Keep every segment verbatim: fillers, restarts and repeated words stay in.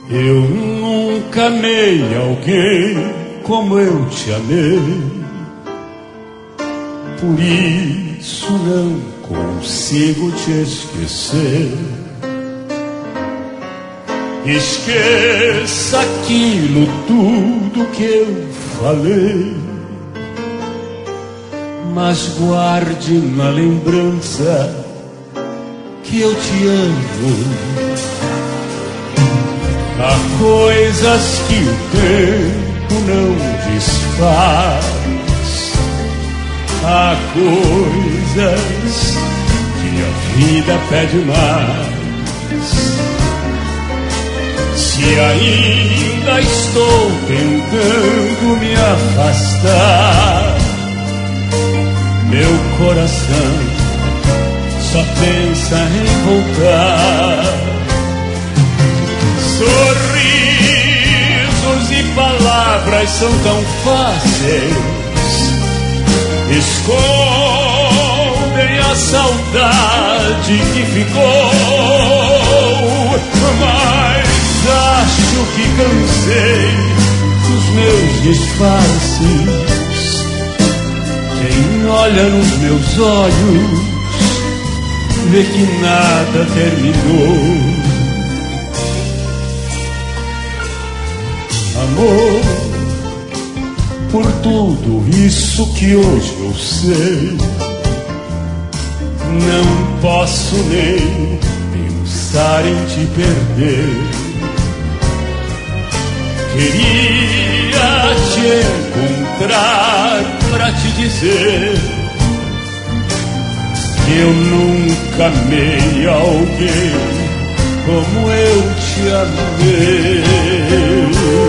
Eu nunca amei alguém como eu te amei. Por isso não consigo te esquecer. Esqueça aquilo tudo que eu falei, mas guarde na lembrança que eu te amo. Há coisas que o tempo não desfaz, há coisas que a vida pede mais. Se ainda estou tentando me afastar, meu coração só pensa em voltar. Sorrisos e palavras são tão fáceis, escondem a saudade que ficou. Mas acho que cansei dos meus disfarces. Quem olha nos meus olhos vê que nada terminou. Amor, por tudo isso que hoje eu sei, não posso nem pensar em te perder. Queria te encontrar pra te dizer que eu nunca amei alguém como eu te amei.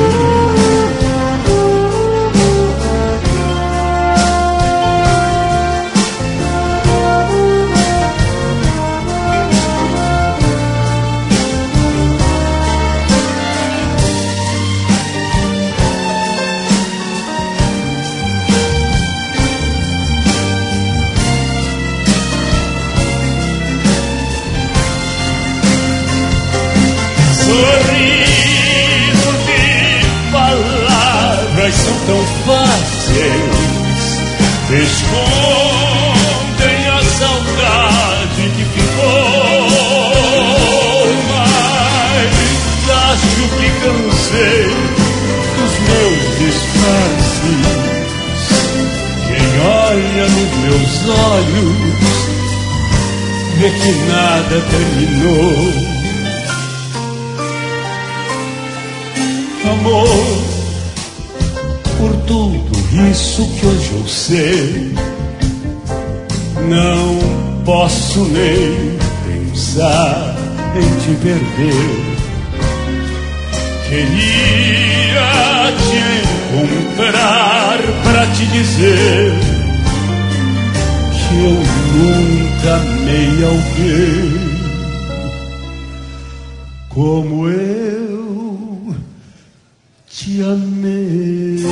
Sorrisos e palavras são tão fáceis, escondem a saudade que ficou. Mas acho que cansei dos meus disfarces. Quem olha nos meus olhos vê que nada terminou. Amor, por tudo isso que hoje eu sei, não posso nem pensar em te perder. Queria te encontrar pra te dizer que eu nunca amei alguém como eu te amei.